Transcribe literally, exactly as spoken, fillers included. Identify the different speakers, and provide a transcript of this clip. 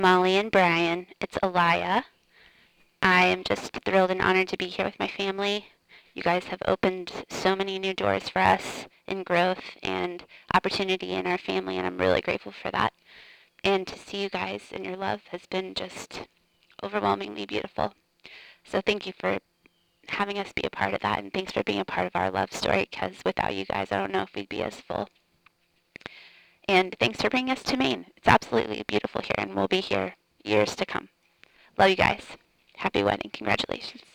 Speaker 1: Molly and Brian. It's Alaya. I am just thrilled and honored to be here with my family. You guys have opened so many new doors for us in growth and opportunity in our family, and I'm really grateful for that. And to see you guys and your love has been just overwhelmingly beautiful. So thank you for having us be a part of that, and thanks for being a part of our love story, because without you guys, I don't know if we'd be as full. And thanks for bringing us to Maine. It's absolutely beautiful here, and we'll be here years to come. Love you guys. Happy wedding. Congratulations.